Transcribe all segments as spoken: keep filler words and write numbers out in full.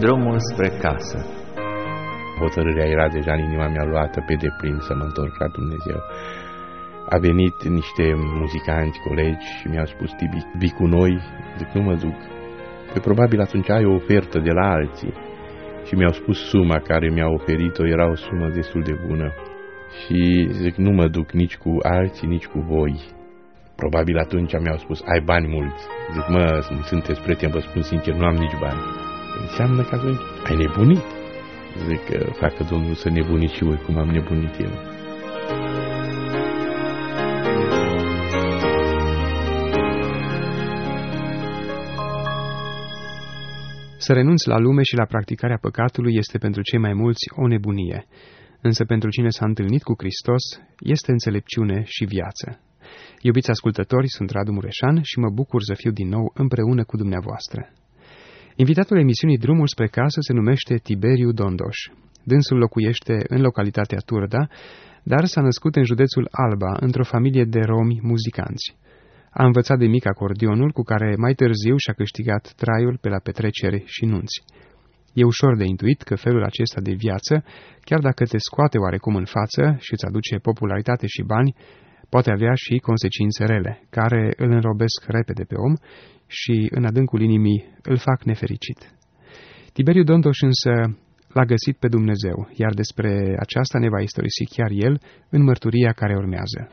drumul spre casă. Hotărârea era deja în inima mea luată pe deplin să mă întorc la Dumnezeu. A venit niște muzicanți, colegi și mi-au spus: Tibi, vii cu noi? Zic, nu mă duc. Că probabil atunci ai o ofertă de la alții. Și mi-au spus suma care mi-au oferit-o, era o sumă destul de bună. Și zic, nu mă duc nici cu alții, nici cu voi. Probabil atunci mi-au spus, ai bani mulți. Zic, mă, sunteți prieteni, vă spun sincer, nu am nici bani. Înseamnă că atunci ai nebunit. Zic, facă Domnul să nebuniți și voi cum am nebunit eu. Să renunți la lume și la practicarea păcatului este pentru cei mai mulți o nebunie, însă pentru cine s-a întâlnit cu Hristos este înțelepciune și viață. Iubiți ascultători, sunt Radu Mureșan și mă bucur să fiu din nou împreună cu dumneavoastră. Invitatul emisiunii Drumul spre casă se numește Tiberiu Dondoș. Dânsul locuiește în localitatea Turda, dar s-a născut în județul Alba, într-o familie de romi muzicanți. A învățat de mic acordionul, cu care mai târziu și-a câștigat traiul pe la petrecere și nunți. E ușor de intuit că felul acesta de viață, chiar dacă te scoate oarecum în față și îți aduce popularitate și bani, poate avea și consecințe rele, care îl înrobesc repede pe om și, în adâncul inimii, îl fac nefericit. Tiberiu Dondoș însă l-a găsit pe Dumnezeu, iar despre aceasta ne va istorisi chiar el în mărturia care urmează.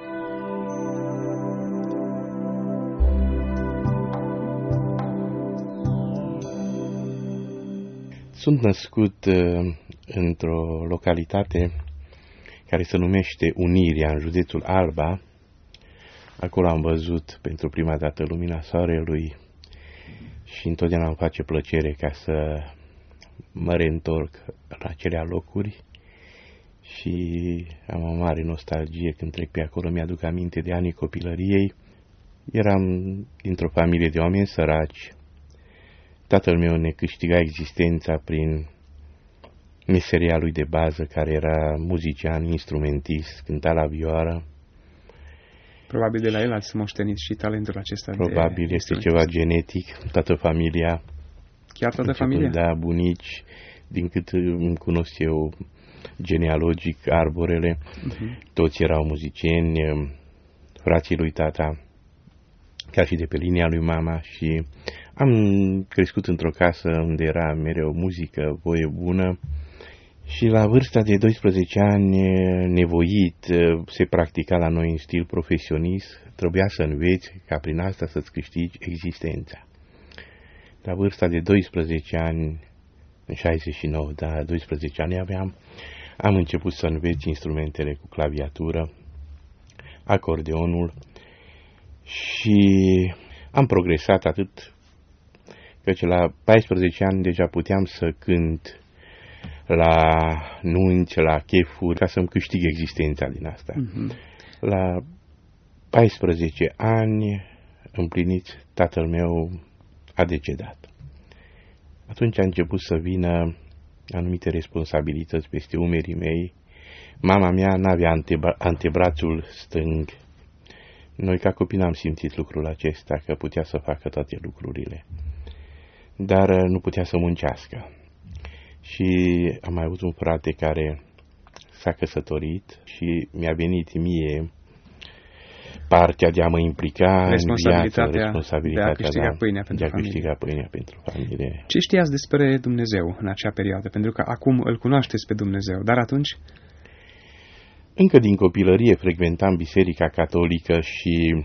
Sunt născut uh, într-o localitate care se numește Unirea, în județul Alba. Acolo am văzut pentru prima dată lumina soarelui și întotdeauna îmi face plăcere ca să mă reîntorc la acelea locuri și am o mare nostalgie când trec pe acolo, mi-aduc aminte de anii copilăriei. Eram dintr-o familie de oameni săraci. Tatăl meu ne câștiga existența prin meseria lui de bază, care era muzician, instrumentist, cânta la vioară. Probabil de la el ați moștenit și talentul acesta. Probabil este ceva genetic, toată familia. Chiar toată familia? Da, bunici, din cât îmi cunosc eu genealogic arborele, uh-huh. Toți erau muzicieni, frații lui tata, ca și de pe linia lui mama, și am crescut într-o casă unde era mereu muzică, voie bună, și la vârsta de doisprezece ani, nevoit, se practica la noi în stil profesionist, trebuia să înveți ca prin asta să-ți câștigi existența. La vârsta de doisprezece ani, în șaizeci și nouă, da, doisprezece ani aveam, am început să înveț instrumentele cu claviatură, acordeonul, și am progresat atât căci la paisprezece ani deja puteam să cânt la nunți, la chefuri, ca să-mi câștig existența din asta. Uh-huh. La paisprezece ani împliniți, tatăl meu a decedat. Atunci a început să vină anumite responsabilități peste umerii mei. Mama mea n-avea antebra- antebrațul stâng. Noi ca copii n-am simțit lucrul acesta, că putea să facă toate lucrurile, dar nu putea să muncească. Și am mai avut un frate care s-a căsătorit și mi-a venit mie partea de a mă implica responsabilitatea, în viață, responsabilitatea de a câștiga da, pâinea pentru de a familie. câștiga pâinea pentru familie. Ce știați despre Dumnezeu în acea perioadă? Pentru că acum îl cunoașteți pe Dumnezeu, dar atunci? Încă din copilărie frecventam biserica catolică și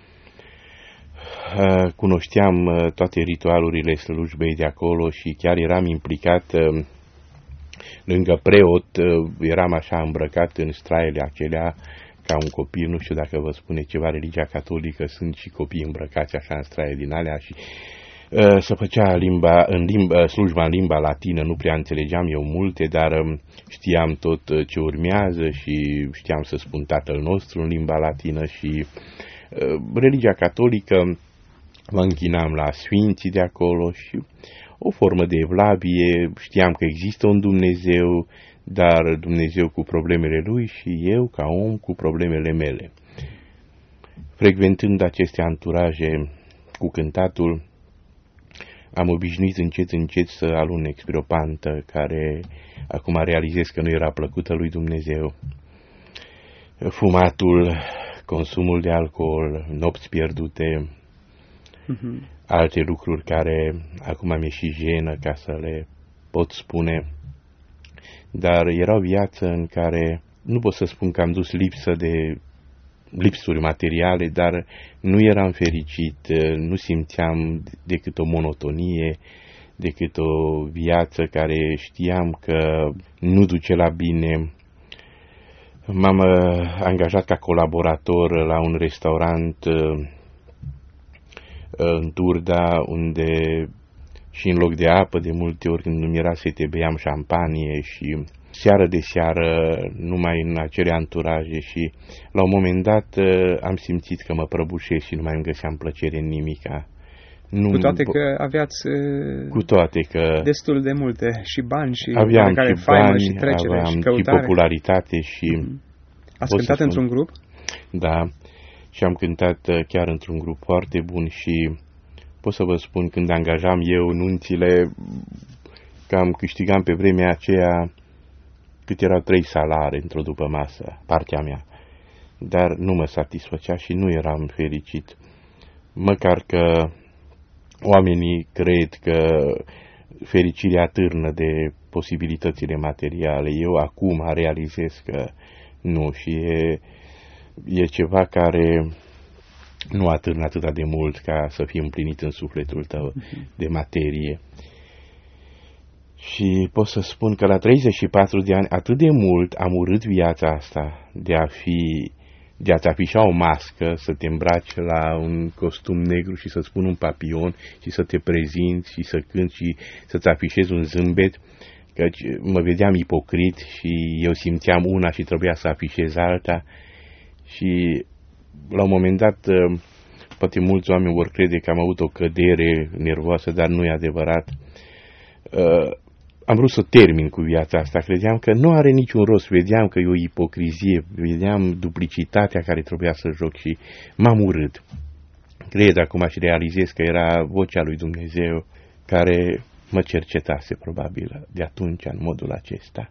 uh, cunoșteam uh, toate ritualurile slujbei de acolo și chiar eram implicat uh, lângă preot, uh, eram așa îmbrăcat în straiele acelea ca un copil, nu știu dacă vă spune ceva religia catolică, sunt și copii îmbrăcați așa în straie din alea și uh, se făcea limba, în limba, slujba în limba latină, nu prea înțelegeam eu multe, dar uh, știam tot ce urmează și știam să spun Tatăl nostru în limba latină și uh, religia catolică, mă închinam la sfinții de acolo și o formă de evlavie, știam că există un Dumnezeu, dar Dumnezeu cu problemele Lui și eu, ca om, cu problemele mele. Frecventând aceste anturaje cu cântatul, am obișnuit încet, încet să alunec spre o pantă care acum realizez că nu era plăcută lui Dumnezeu. Fumatul, consumul de alcool, nopți pierdute, uh-huh. alte lucruri care acum mi-e și jenă ca să le pot spune. Dar era o viață în care nu pot să spun că am dus lipsă de lipsuri materiale, dar nu eram fericit, nu simțeam decât o monotonie, decât o viață care știam că nu duce la bine. M-am angajat ca colaborator la un restaurant în Turda, unde și în loc de apă, de multe ori când nu era sete, beam șampanie și seară de seară, numai în acele anturaje, și la un moment dat am simțit că mă prăbușesc și nu mai îmi găseam plăcere în nimica. Nu, cu toate că aveați cu toate că destul de multe și bani și aveam care și faimă bani, și trecere aveam și căutare. Și popularitate și... Mm-hmm. Ați cântat într-un grup? Da, și am cântat chiar într-un grup foarte bun și pot să vă spun, când angajam eu nunțile, cam câștigam pe vremea aceea cât erau trei salare într-o după masă, partea mea. Dar nu mă satisfăcea și nu eram fericit. Măcar că oamenii cred că fericirea atârnă de posibilitățile materiale. Eu acum realizez că nu, și e, e ceva care nu atârnă atât de mult ca să fii împlinit în sufletul tău de materie. Și pot să spun că la treizeci și patru de ani atât de mult am urât viața asta de a fi, de a-ți afișa o mască, să te îmbraci la un costum negru și să-ți pun un papion și să te prezinți și să cânti și să-ți afișezi un zâmbet, căci mă vedeam ipocrit și eu simțeam una și trebuia să afișez alta. Și la un moment dat, poate mulți oameni vor crede că am avut o cădere nervoasă, dar nu e adevărat. Am vrut să termin cu viața asta, credeam că nu are niciun rost, vedeam că e o ipocrizie, vedeam duplicitatea care trebuia să joc și m-am urât. Cred acum și realizez că era vocea lui Dumnezeu care mă cercetase probabil de atunci în modul acesta.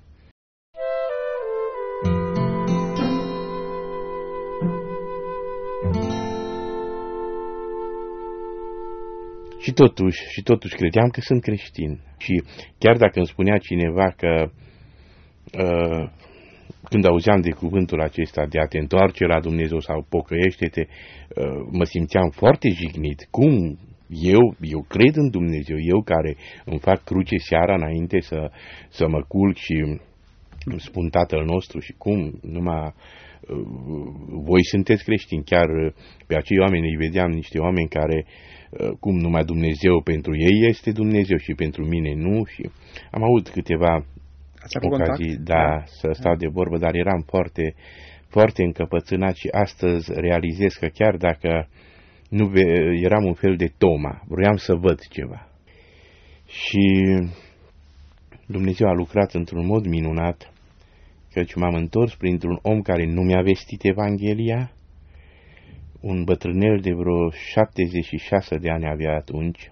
Și totuși, și totuși credeam că sunt creștin. Și chiar dacă îmi spunea cineva că uh, când auzeam de cuvântul acesta de a te întoarce la Dumnezeu sau pocăiește-te, uh, mă simțeam foarte jignit. Cum? Eu, eu cred în Dumnezeu, eu care îmi fac cruce seara înainte să, să mă culc și spun Tatăl nostru și cum? Numai uh, voi sunteți creștini. Chiar pe acei oameni îi vedeam niște oameni care cum numai Dumnezeu pentru ei este Dumnezeu și pentru mine nu, și am avut câteva ocazii, contact? da, să stau de vorbă, dar eram foarte, foarte încăpățânat și astăzi realizez că chiar dacă nu eram un fel de Toma, vroiam să văd ceva. Și Dumnezeu a lucrat într-un mod minunat, căci m-am întors printr-un om care nu mi-a vestit Evanghelia, un bătrânel de vreo șaptezeci și șase de ani avea atunci.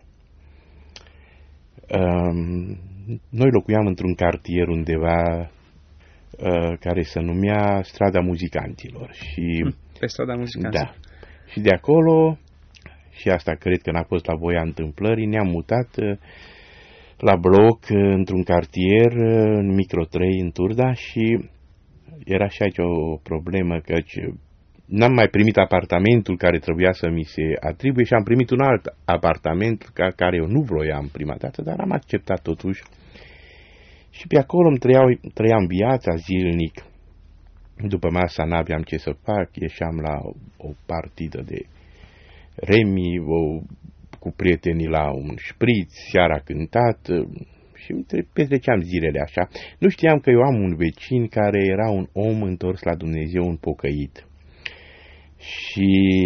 Noi locuiam într-un cartier undeva care se numea Strada Muzicanților. Și, pe Strada Muzicanților. Da. Și de acolo, și asta cred că n-a fost la voia întâmplării, ne-am mutat la bloc într-un cartier, în Micro trei, în Turda, și era și aici o problemă, căci n-am mai primit apartamentul care trebuia să mi se atribuie și am primit un alt apartament ca care eu nu vroiam prima dată, dar am acceptat totuși. Și pe acolo îmi trăiau, trăiam viața zilnic. După masa n-aveam ce să fac, ieșeam la o, o partidă de remi, o, cu prietenii la un șpriț, seara cântat și petreceam zilele așa. Nu știam că eu am un vecin care era un om întors la Dumnezeu, un pocăit. Și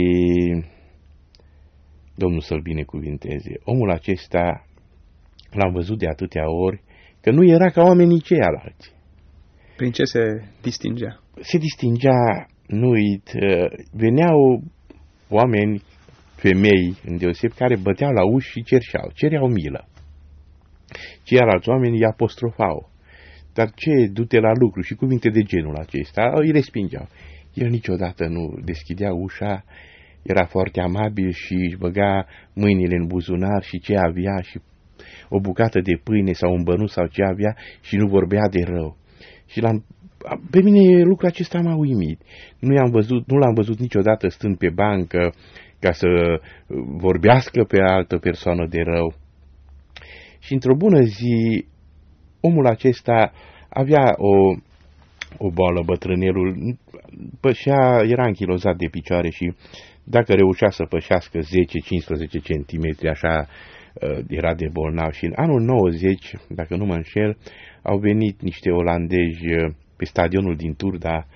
Domnul să-l binecuvinteze. Omul acesta l-am văzut de atâtea ori că nu era ca oamenii ceilalți. Prin ce se distingea? Se distingea, nu uit, veneau oameni femei îndeoseb care băteau la uși și cerșeau, cereau milă. Ceilalți oameni îi apostrofau. Dar ce, du-te la lucru și cuvinte de genul acesta, îi respingeau. El niciodată nu deschidea ușa, era foarte amabil și își băga mâinile în buzunar și ce avea și o bucată de pâine sau un bănuț sau ce avea și nu vorbea de rău. Și l-am, pe mine lucrul acesta m-a uimit. Nu l-am văzut, nu l-am văzut niciodată stând pe bancă ca să vorbească pe altă persoană de rău. Și într-o bună zi, omul acesta avea o, o boală, bătrânelul, pășea, era închilozat de picioare și dacă reușea să pășească zece cincisprezece centimetri, așa era de bolnav. Și în anul nouăzeci, dacă nu mă înșel, au venit niște olandezi pe stadionul din Turda,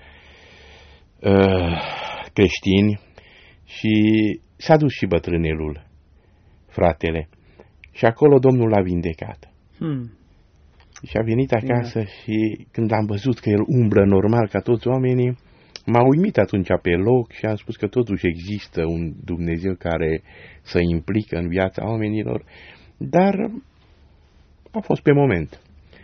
creștini, și s-a dus și bătrânelul, fratele. Și acolo Domnul l-a vindecat. Hmm. Și a venit acasă yeah. și când am văzut că el umblă normal ca toți oamenii, m-a uimit atunci pe loc și am spus că totuși există un Dumnezeu care să implică în viața oamenilor, dar a fost pe moment.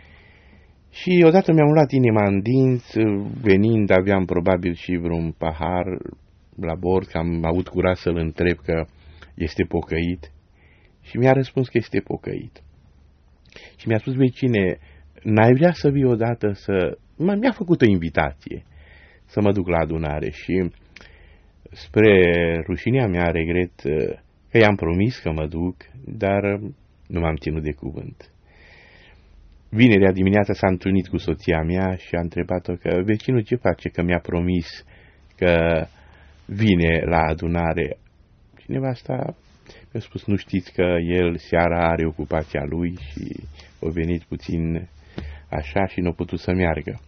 Și odată mi-am luat inima în dinți, venind aveam probabil și vreun pahar la bord, că am avut curaj să-l întreb că este pocăit. Și mi-a răspuns că este pocăit. Și mi-a spus, vecine, n-ai vrea să vii odată să... Mi-a făcut o invitație să mă duc la adunare și spre rușinea mea regret că i-am promis că mă duc, dar nu m-am ținut de cuvânt. Vinerea dimineața s-a întâlnit cu soția mea și a întrebat-o că vecinul ce face, că mi-a promis că vine la adunare. Cineva asta mi-a spus, nu știți că el seara are ocupația lui și a venit puțin așa și nu a putut să meargă.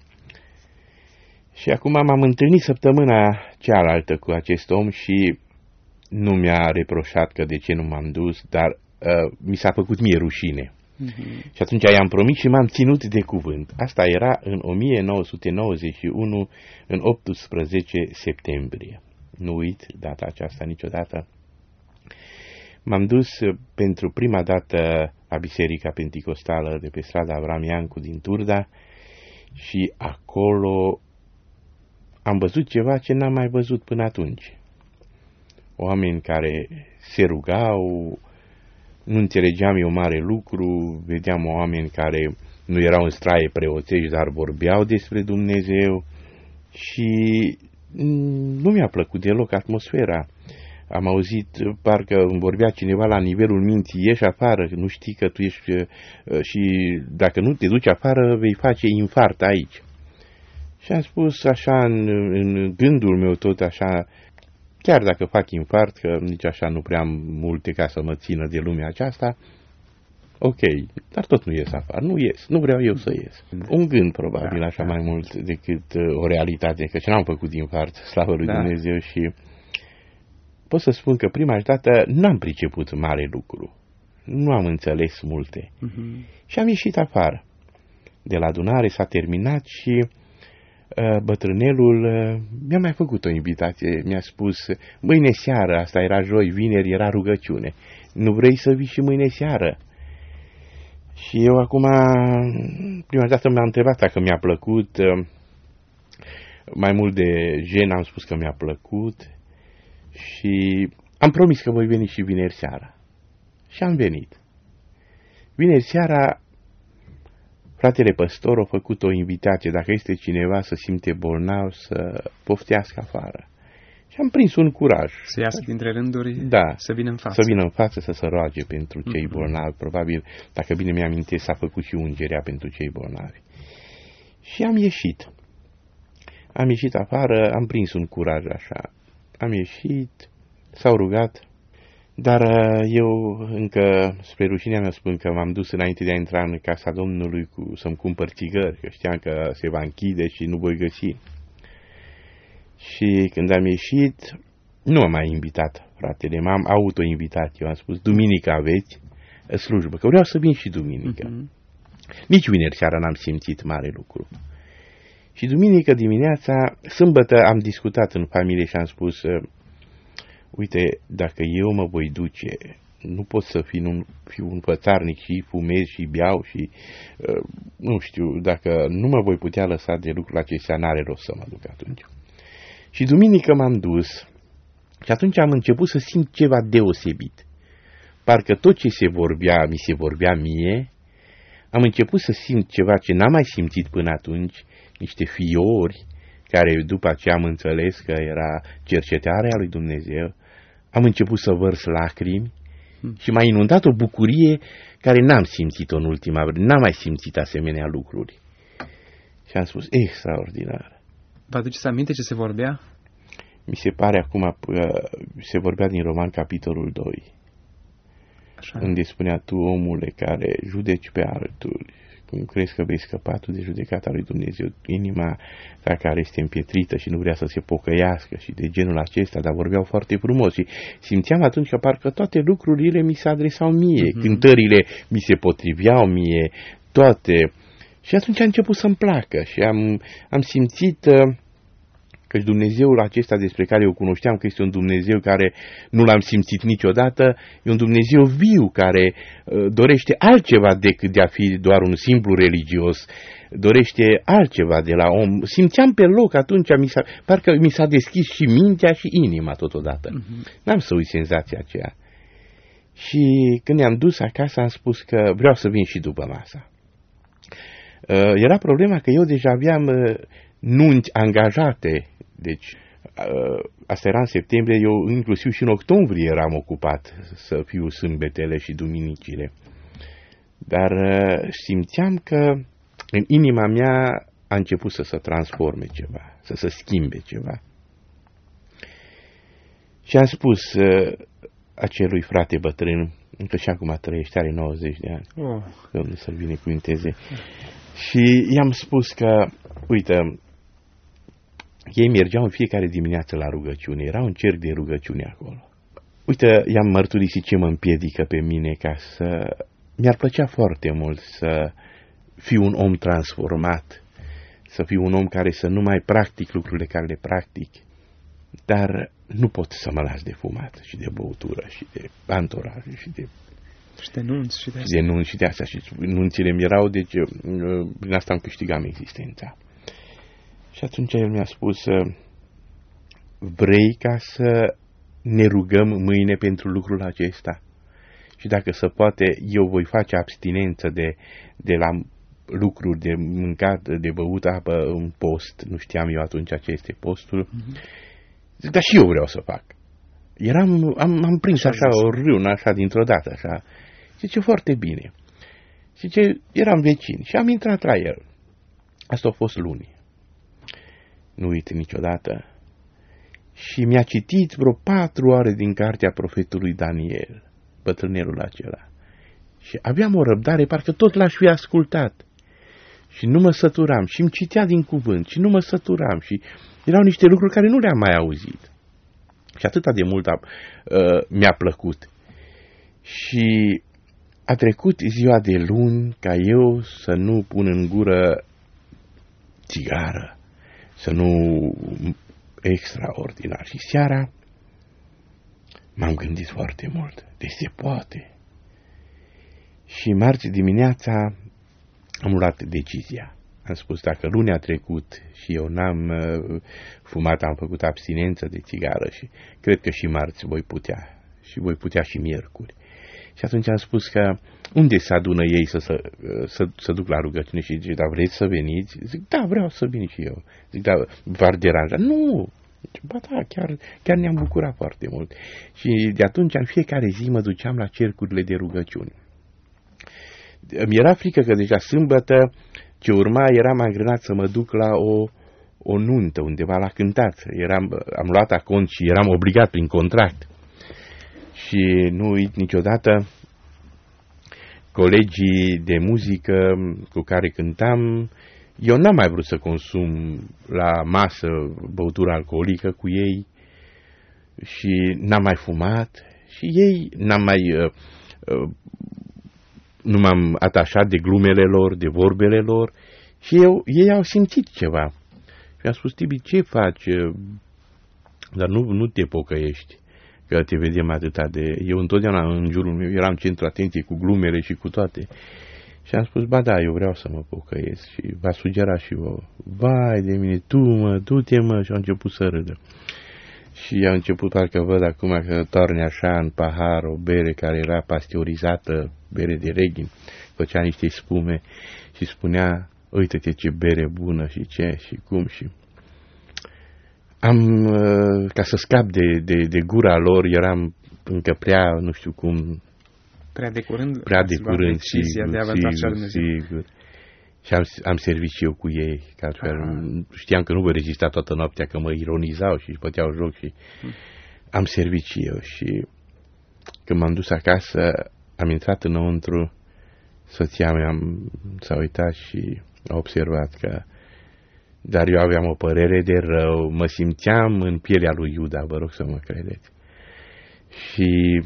Și acum m-am întâlnit săptămâna cealaltă cu acest om și nu mi-a reproșat că de ce nu m-am dus, dar uh, mi s-a făcut mie rușine. Uh-huh. Și atunci i-am promis și m-am ținut de cuvânt. Asta era în o mie nouă sute nouăzeci și unu, în optsprezece septembrie. Nu uit data aceasta niciodată. M-am dus pentru prima dată la Biserica Penticostală de pe strada Avram Iancu din Turda și acolo am văzut ceva ce n-am mai văzut până atunci. Oameni care se rugau, nu înțelegeam eu mare lucru, vedeam oameni care nu erau în straie preoțești, dar vorbeau despre Dumnezeu și nu mi-a plăcut deloc atmosfera. Am auzit, parcă îmi vorbea cineva la nivelul minții, ieși afară, nu știi că tu ești și dacă nu te duci afară vei face infart aici. Și am spus așa în, în gândul meu tot așa, chiar dacă fac infart, că nici așa nu prea am multe ca să mă țină de lumea aceasta, ok, dar tot nu ies afară, nu ies, nu vreau eu să ies. Un gând probabil așa mai mult decât o realitate, că n-am făcut infart, slavă lui da. Dumnezeu, și pot să spun că prima dată n-am priceput mare lucru, nu am înțeles multe uh-huh. și am ieșit afară. De la adunare s-a terminat și bătrânelul mi-a mai făcut o invitație, mi-a spus, mâine seară, asta era joi, vineri era rugăciune, nu vrei să vii și mâine seară? Și eu acum, prima dată m-a întrebat dacă mi-a plăcut, mai mult de gen am spus că mi-a plăcut și am promis că voi veni și vineri seara. Și am venit. Vineri seara, fratele păstor a făcut o invitație, dacă este cineva să simte bolnav, să poftească afară. Și am prins un curaj. Să iasă dintre rânduri, da, să vină în față. Să vină în față, să se roage pentru cei mm-hmm. bolnavi. Probabil, dacă bine mi-amintesc, s-a făcut și ungerea pentru cei bolnavi. Și am ieșit. Am ieșit afară, am prins un curaj așa. Am ieșit, s-au rugat, dar eu încă, spre rușinea mea, spun că m-am dus înainte de a intra în casa Domnului cu, să-mi cumpăr țigări, că știam că se va închide și nu voi găsi. Și când am ieșit, nu m-a mai invitat, fratele, m-am auto-invitat. Eu am spus, duminică aveți slujbă, că vreau să vin și duminică. Uh-huh. Nici vineri seara n-am simțit mare lucru. Și duminică dimineața, sâmbătă, am discutat în familie și am spus, uite, dacă eu mă voi duce, nu pot să fiu un, fiu un fățarnic și fumez și beau și, uh, nu știu, dacă nu mă voi putea lăsa de lucrul acestea, n-are rost să mă duc atunci. Și duminică m-am dus și atunci am început să simt ceva deosebit. Parcă tot ce se vorbea, mi se vorbea mie, am început să simt ceva ce n-am mai simțit până atunci, niște fiori, care după aceea am înțeles că era cercetarea lui Dumnezeu. Am început să vărs lacrimi și m-a inundat o bucurie care n-am simțit-o în ultima vreme, n-am mai simțit asemenea lucruri. Și am spus, extraordinar. Vă aduceți aminte ce se vorbea? Mi se pare acum că se vorbea din Roman, capitolul doi. Așa. Unde spunea, tu, omule, care judeci pe altul, cum crezi că vei scăpa tu de judecata lui Dumnezeu, inima ta care este împietrită și nu vrea să se pocăiască și de genul acesta, dar vorbeau foarte frumos și simțeam atunci că parcă toate lucrurile mi se adresau mie, mm-hmm. cântările mi se potriveau mie, toate. Și atunci a început să-mi placă și am, am simțit că Dumnezeul acesta despre care eu cunoșteam că este un Dumnezeu care nu l-am simțit niciodată, e un Dumnezeu viu care uh, dorește altceva decât de a fi doar un simplu religios, dorește altceva de la om. Simțeam pe loc atunci, mi s-a, parcă mi s-a deschis și mintea și inima totodată. Uh-huh. N-am să uit senzația aceea. Și când ne-am dus acasă am spus că vreau să vin și după masa. Uh, era problema că eu deja aveam uh, nunți angajate. Deci, asta era în septembrie, eu inclusiv și în octombrie eram ocupat să fiu sâmbetele și duminicile. Dar simțeam că în inima mea a început să se transforme ceva, să se schimbe ceva. Și am spus acelui frate bătrân, încă și acum trăiește, are nouăzeci de ani, oh. Domnul să-l binecuvânteze, și i-am spus că, uite, ei mergeau în fiecare dimineață la rugăciune. Era un cerc de rugăciune acolo. Uite, i-am mărturisit ce mă împiedică pe mine ca să... Mi-ar plăcea foarte mult să fiu un om transformat, să fiu un om care să nu mai practic lucrurile care le practic, dar nu pot să mă las de fumat și de băutură și de antoraje și de... Și de nunți și de astea. De nunți și de astea. Și nunțile mi erau, deci prin asta am câștigat existența. Și atunci el mi-a spus, vrei ca să ne rugăm mâine pentru lucrul acesta? Și dacă se poate, eu voi face abstinență de, de la lucruri de mâncat, de băut apă în post. Nu știam eu atunci ce este postul. Mm-hmm. Zic, dar și eu vreau să fac. Eram, am, am prins așa, așa o râună, așa, dintr-o dată, așa. Zice, foarte bine. Zice, eram vecini și am intrat la el. Asta a fost luni. Nu uit niciodată. Și mi-a citit vreo patru ore din cartea profetului Daniel, bătrânelul acela. Și aveam o răbdare, parcă tot l-aș fi ascultat. Și nu mă săturam. Și îmi citea din cuvânt. Și nu mă săturam. Și erau niște lucruri care nu le-am mai auzit. Și atâta de mult a, uh, mi-a plăcut. Și a trecut ziua de luni ca eu să nu pun în gură țigară. Să nu... extraordinar. Și seara m-am gândit foarte mult. Deci se poate. Și marți dimineața am luat decizia. Am spus, dacă luni a trecut și eu n-am uh, fumat, am făcut abstinență de țigară și cred că și marți voi putea. Și voi putea și miercuri. Și atunci am spus că unde se adună ei să, să, să, să duc la rugăciune și zice, da, vreți să veniți? Zic, da, vreau să vin și eu. Zic, da, v-ar deranja? Nu! Ba da, chiar, chiar ne-am bucurat foarte mult. Și de atunci, în fiecare zi, mă duceam la cercurile de rugăciune. Mi era frică că deja sâmbătă ce urma eram angrenat să mă duc la o, o nuntă undeva la cântat. Eram, am luat acont și eram obligat prin contract. Și nu uit niciodată colegii de muzică cu care cântam, eu n-am mai vrut să consum la masă băutură alcoolică cu ei și n-am mai fumat și ei n-am mai uh, uh, nu m-am atașat de glumele lor, de vorbele lor și eu, ei au simțit ceva. Și am spus, Tibi, ce faci? Dar nu, nu te pocăiești. că te vedem atâta de... Eu întotdeauna în jurul meu eram centru atenție cu glumele și cu toate. Și am spus, ba da, eu vreau să mă pocăiesc. Și v-a sugerat și vouă. Vai de mine, tu mă, du-te mă. Și au început să râdă. Și au început, parcă văd acum că torne așa în pahar o bere care era pasteurizată, bere de reghin, făcea niște spume și spunea, uite-te ce bere bună și ce și cum și... Am, ca să scap de, de, de gura lor, eram încă prea, nu știu cum... Prea de curând? Prea de curând, sigur, de sigur, sigur. Și am, am servit și eu cu ei, că altfel știam că nu voi rezista toată noaptea, că mă ironizau și își băteau joc și hmm. am servit și eu. Și când m-am dus acasă, am intrat înăuntru, soția mea s-a uitat și a observat că... Dar eu aveam o părere de rău, mă simțeam în pielea lui Iuda, vă rog să mă credeți. Și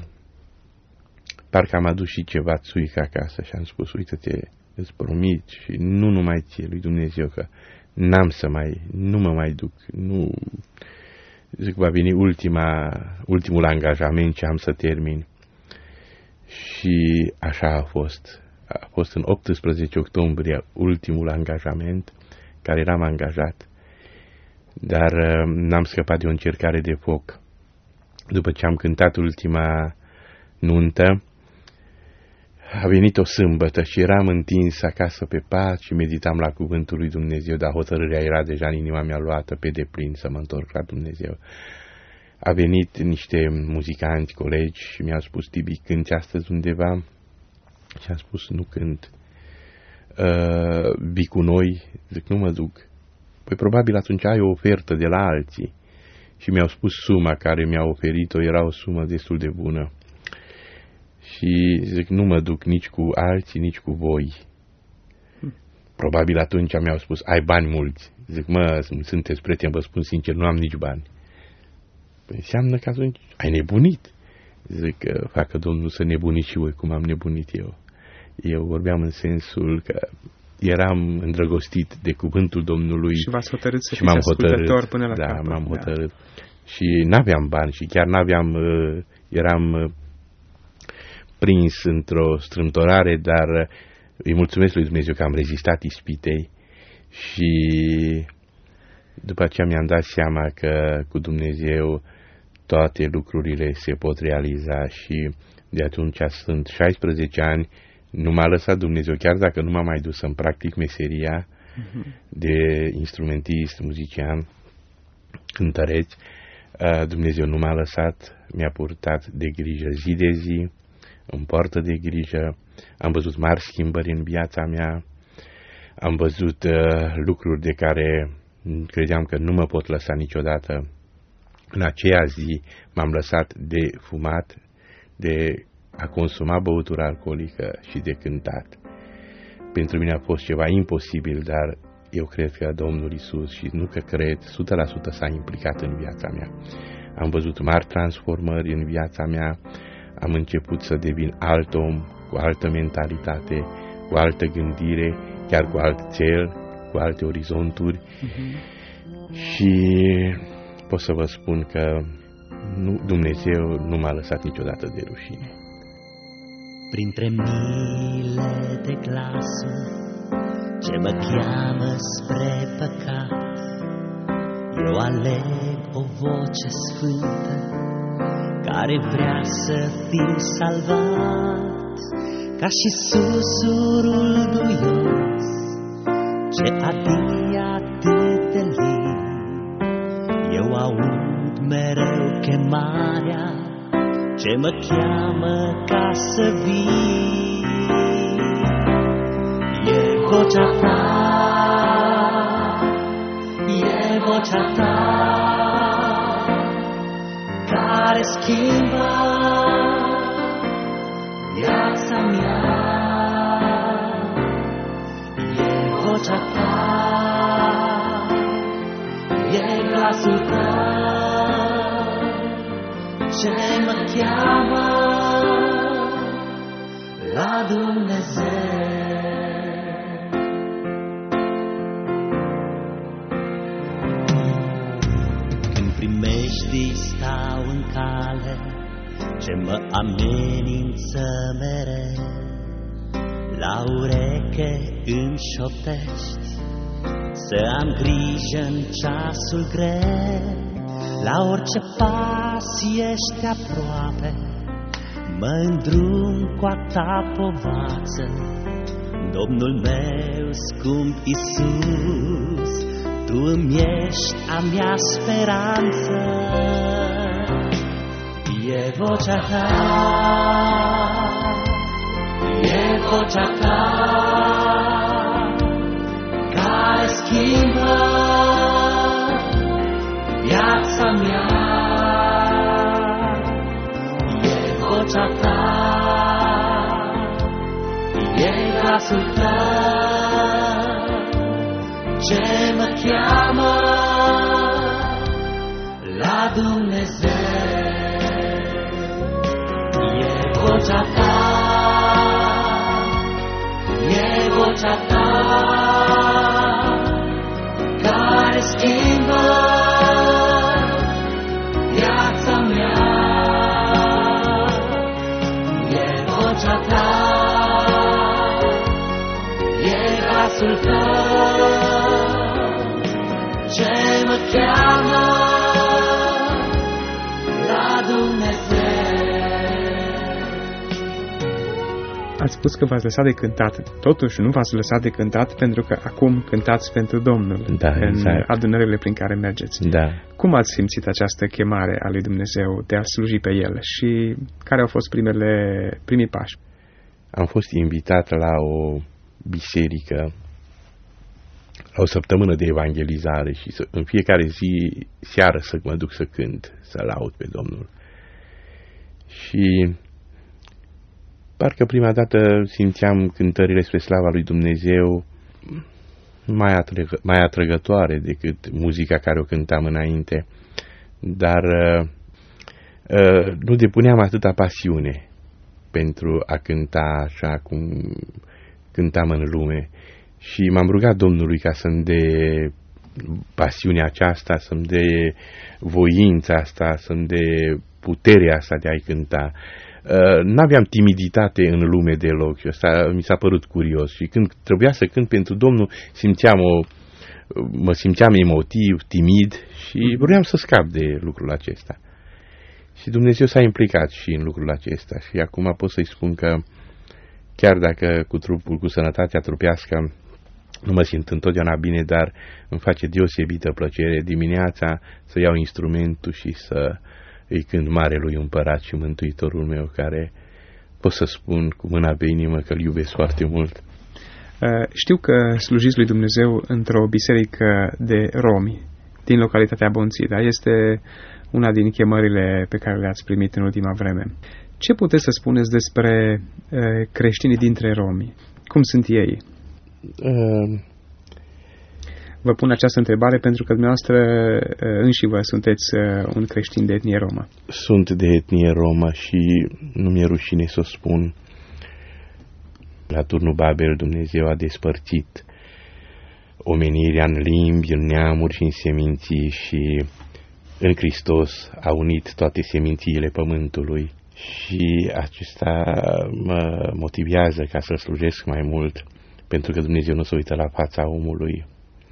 parcă am adus și ceva țuică acasă și am spus, uite-te, îți promit și nu numai ție, lui Dumnezeu, că n-am să mai, nu mă mai duc, nu, zic, va veni ultima, ultimul angajament ce am să termin. Și așa a fost. A fost în optsprezece octombrie ultimul angajament care eram angajat, dar n-am scăpat de o încercare de foc. După ce am cântat ultima nuntă, a venit o sâmbătă și eram întins acasă pe pat și meditam la cuvântul lui Dumnezeu, dar hotărârea era deja în inima mea luată pe deplin să mă întorc la Dumnezeu. A venit niște muzicanți, colegi și mi-au spus, Tibi, cânti astăzi undeva? Și am spus, nu cânt. Uh, vii cu noi? Zic, nu mă duc. Păi probabil atunci ai o ofertă de la alții. Și mi-au spus suma care mi-au oferit-o, era o sumă destul de bună. Și zic, nu mă duc nici cu alții, nici cu voi. Probabil atunci mi-au spus, ai bani mulți. Zic, mă, sunteți prieteni, vă spun sincer, nu am nici bani. Păi înseamnă că atunci ai nebunit. Zic, facă Domnul să nebuniți și voi, cum am nebunit eu. Eu vorbeam în sensul că eram îndrăgostit de cuvântul Domnului. Și v-ați hotărât să fiți ascultător până la da, capăt. m-am hotărât. Da. Și n-aveam bani și chiar n-aveam, eram prins într-o strâmtorare, dar îi mulțumesc lui Dumnezeu că am rezistat ispitei și după aceea mi-am dat seama că cu Dumnezeu toate lucrurile se pot realiza și de atunci sunt șaisprezece ani, nu m-a lăsat Dumnezeu, chiar dacă nu m-am mai dus să-mi practic meseria uh-huh. de instrumentist, muzician, cântăreț, Dumnezeu nu m-a lăsat, mi-a purtat de grijă zi de zi, îmi poartă de grijă, am văzut mari schimbări în viața mea, am văzut uh, lucruri de care credeam că nu mă pot lăsa niciodată. În aceea zi m-am lăsat de fumat, de a consuma băutură alcoolică și de cântat. Pentru mine a fost ceva imposibil, dar eu cred că Domnul Iisus, și nu că cred, o sută la sută s-a implicat în viața mea. Am văzut mari transformări în viața mea, am început să devin alt om, cu altă mentalitate, cu altă gândire, chiar cu alt cel, cu alte orizonturi. Uh-huh. Și pot să vă spun că nu, Dumnezeu nu m-a lăsat niciodată de rușine. Printre mile de glasuri ce mă cheamă spre păcat, eu aleg o voce sfântă care vrea să fiu salvat, ca și susurul duios ce adie atât de lin. Eu aud mereu chemarea ce mă cheamă ca să vin. E vocea ta, e vocea ta care schimbă viața mea. E vocea ta, e glasul tău ce mă cheamă la Dumnezeu. Când primești, stau în cale ce mă amenință mereu. La ureche îmi șoptești să am grijă în ceasul greu. La orice pas ești aproape, mă îndrum cu a ta povață. Domnul meu scump Iisus, Tu îmi ești a mea speranță. E vocea Ta, e vocea Ta, care schimbă viața mea. E vocea Ta, e glasul Tău, ce mă cheamă la Dumnezeu. E vocea Ta, e vocea Ta, care schimbă viața mea. E vocea Ta, e glasul Tău, ce mă cheamă la Dumnezeu. Ați spus că v-ați lăsat de cântat. Totuși nu v-ați lăsat de cântat pentru că acum cântați pentru Domnul, da, în exact. adunările prin care mergeți. Da. Cum ați simțit această chemare a lui Dumnezeu de a sluji pe El și care au fost primele, primii pași? Am fost invitat la o biserică, la o săptămână de evangelizare și să, în fiecare zi, seară, să mă duc să cânt, să laud pe Domnul. Și parcă prima dată simțeam cântările spre slava lui Dumnezeu mai, atrăgă, mai atrăgătoare decât muzica care o cântam înainte, dar uh, uh, nu depuneam atâta pasiune pentru a cânta așa cum cântam în lume. Și m-am rugat Domnului ca să-mi dea pasiunea aceasta, să-mi dea voința asta, să-mi dea puterea asta de a-i cânta. Uh, n-aveam timiditate în lume deloc și asta mi s-a părut curios. Și când trebuia să cânt pentru Domnul, simțeam o, mă simțeam emotiv, timid și vreau să scap de lucrul acesta. Și Dumnezeu s-a implicat și în lucrul acesta. Și acum pot să-i spun că chiar dacă cu trupul, cu sănătatea trupească, nu mă simt întotdeauna bine, dar îmi face deosebită plăcere dimineața să iau instrumentul și să îi cânt Marelui Împărat și Mântuitorul meu, care pot să spun cu mâna pe inimă că îl iubesc foarte mult. Știu că slujiți lui Dumnezeu într-o biserică de romi din localitatea Bonțida. Este una din chemările pe care le-ați primit în ultima vreme. Ce puteți să spuneți despre creștinii dintre romi? Cum sunt ei? Uh... Vă pun această întrebare pentru că dumneavoastră înși vă sunteți un creștin de etnie romă. Sunt de etnie romă și nu mi-e rușine să o spun. La turnul Babel Dumnezeu a despărțit omenirea în limbi, în neamuri și în seminții și în Hristos a unit toate semințiile pământului. Și acesta mă motivează ca să slujesc mai mult, pentru că Dumnezeu nu se uită la fața omului.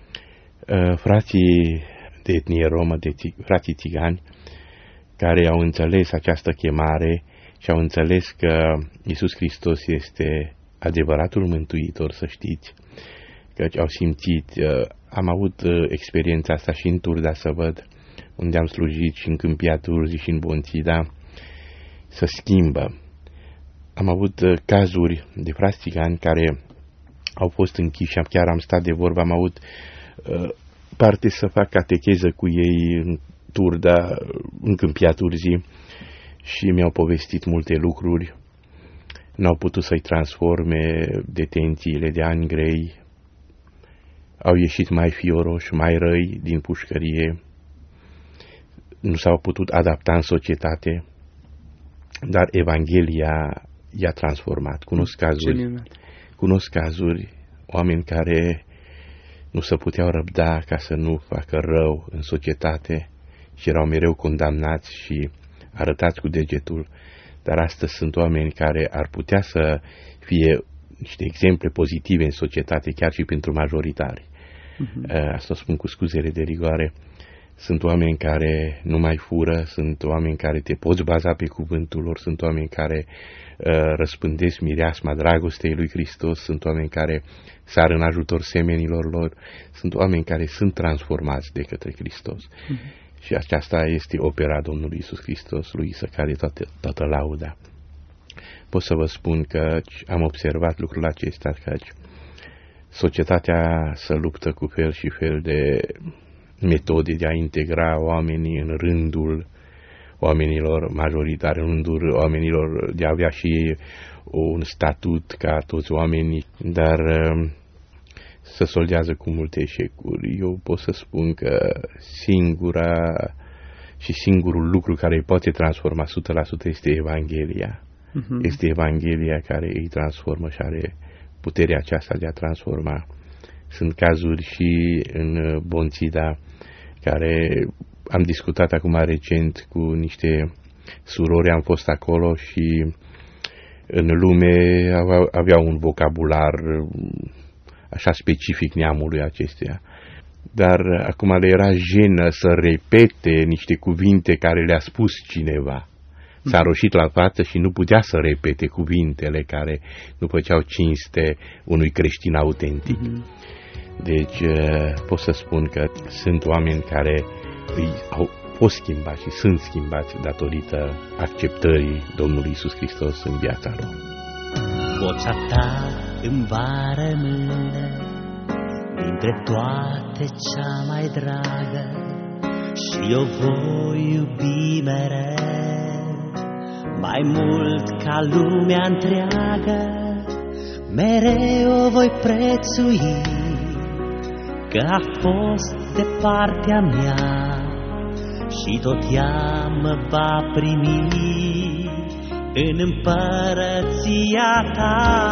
Frații de etnie romă, de frații țigani, care au înțeles această chemare și au înțeles că Iisus Hristos este adevăratul mântuitor, să știți, căci au simțit, am avut experiența asta și în Turda, să văd, unde am slujit, și în Câmpia Turzii și în Bonțida, să schimbă. Am avut cazuri de frați țigani care au fost închiși, chiar am stat de vorbă, am avut uh, parte să fac catecheză cu ei în Turda, în Câmpia Turzii, și mi-au povestit multe lucruri. N-au putut să-i transforme detențiile de ani grei, au ieșit mai fioroși, mai răi din pușcărie, nu s-au putut adapta în societate, dar Evanghelia i-a transformat. Cunosc cazuri, cunosc cazuri, oameni care nu se puteau răbda ca să nu facă rău în societate și erau mereu condamnați și arătați cu degetul, dar astăzi sunt oameni care ar putea să fie niște exemple pozitive în societate, chiar și pentru majoritari. Uh-huh. Asta o spun cu scuzere de rigoare. Sunt oameni care nu mai fură, sunt oameni care te poți baza pe cuvântul lor, sunt oameni care uh, răspândesc mireasma dragostei lui Hristos, sunt oameni care sar în ajutor semenilor lor, sunt oameni care sunt transformați de către Hristos. Uh-huh. Și aceasta este opera Domnului Iisus Hristos, lui să cade toată, toată lauda. Pot să vă spun că am observat lucrul acesta, că societatea se luptă cu fel și fel de metode de a integra oamenii în rândul oamenilor majoritari, în rândul oamenilor de a avea și un statut ca toți oamenii, dar se soldează cu multe eșecuri. Eu pot să spun că singura și singurul lucru care îi poate transforma o sută la sută este Evanghelia. Uh-huh. Este Evanghelia care îi transformă și are puterea aceasta de a transforma. Sunt cazuri și în Bonțida, care am discutat acum recent cu niște surori, am fost acolo și în lume aveau un vocabular așa specific neamului acesteia. Dar acum le era jenă să repete niște cuvinte care le-a spus cineva. S-a înroșit la față și nu putea să repete cuvintele care nu făceau cinste unui creștin autentic. Deci pot să spun că sunt oameni care îi au fost schimbați și sunt schimbați datorită acceptării Domnului Iisus Hristos în viața lor. Vocea ta îmi va rămâne dintre toate cea mai dragă și eu voi iubi mereu mai mult ca lumea întreagă. Mereu o voi prețui că a fost de partea mea și tot ea mă va primi în împărăția ta.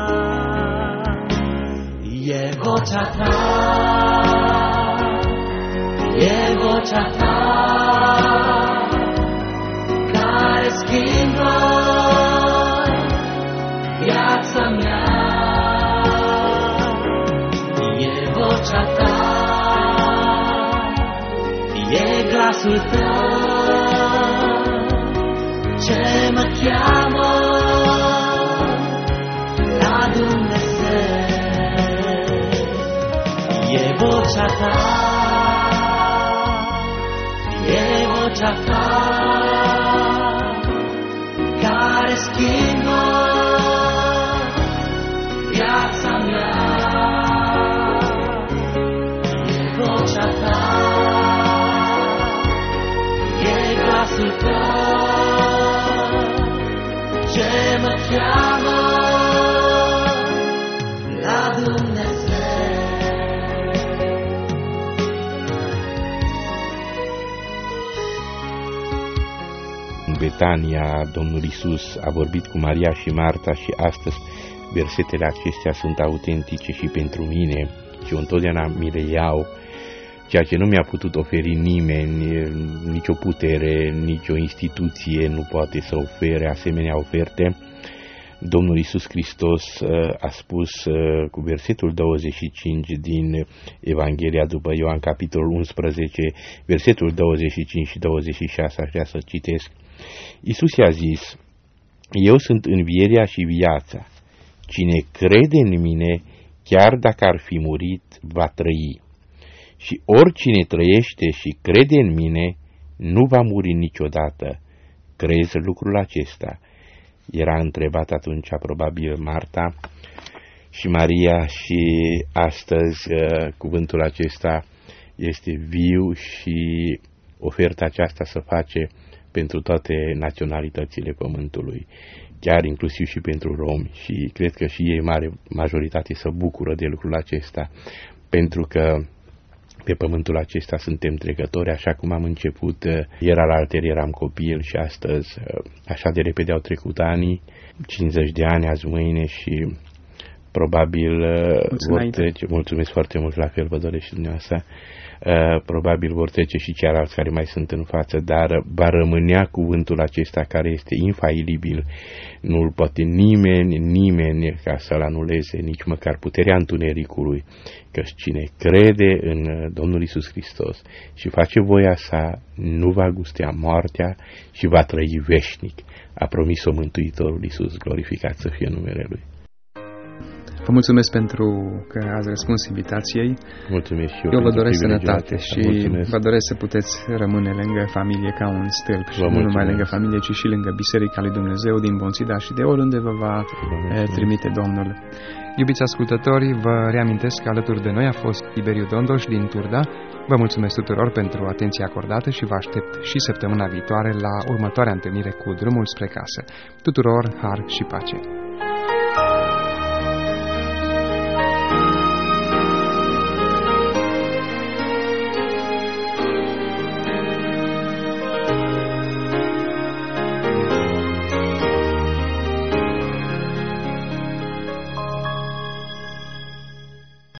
E vocea ta, e vocea ta care schimbă viața mea. E vocea ta, e glasul tău ce mă cheamă la Dumnezeu. E vocea ta, e vocea ta care schimbă viața mea. E vocea ta, e glasul tău ce mă cheamă la Dumnezeu. În Betania, Domnul Iisus a vorbit cu Maria și Marta și astăzi versetele acestea sunt autentice și pentru mine și eu întotdeauna mi le iau. Ceea ce nu mi-a putut oferi nimeni, nicio putere, nicio instituție nu poate să ofere asemenea oferte. Domnul Iisus Hristos a spus cu versetul douăzeci și cinci din Evanghelia după Ioan, capitolul unsprezece, versetul douăzeci și cinci și douăzeci și șase, aș vrea să citesc. Iisus i-a zis: eu sunt învierea și viața. Cine crede în mine, chiar dacă ar fi murit, va trăi. Și oricine trăiește și crede în mine, nu va muri niciodată. Crezi lucrul acesta? Era întrebat atunci probabil Marta și Maria și astăzi cuvântul acesta este viu și oferta aceasta se face pentru toate naționalitățile pământului, chiar inclusiv și pentru romi, și cred că și ei, mare majoritate, se bucură de lucrul acesta, pentru că pe pământul acesta suntem trecători, așa cum am început, ieri alaltăieri eram copil și astăzi așa de repede au trecut anii, cincizeci de ani azi mâine, și probabil Mulțumesc. vor trece, mulțumesc foarte mult, la fel vă doresc și dumneavoastră, probabil vor trece și ceilalți care mai sunt în față, dar va rămânea cuvântul acesta care este infailibil. Nu-l poate nimeni, nimeni ca să-l anuleze, nici măcar puterea întunericului, căci cine crede în Domnul Iisus Hristos și face voia sa, nu va gustea moartea și va trăi veșnic. A promis-o Mântuitorul Iisus, glorificat să fie numele Lui. Vă mulțumesc pentru că ați răspuns invitației. Mulțumesc și eu. Eu vă doresc sănătate și mulțumesc. vă doresc să puteți rămâne lângă familie ca un stâlp și nu numai lângă familie, ci și lângă Biserica lui Dumnezeu din Bonțida și de oriunde vă va trimite Domnul. Iubiți ascultători, vă reamintesc că alături de noi a fost Tiberiu Dondoș din Turda. Vă mulțumesc tuturor pentru atenția acordată și vă aștept și săptămâna viitoare la următoarea întâlnire cu Drumul spre casă. Tuturor har și pace!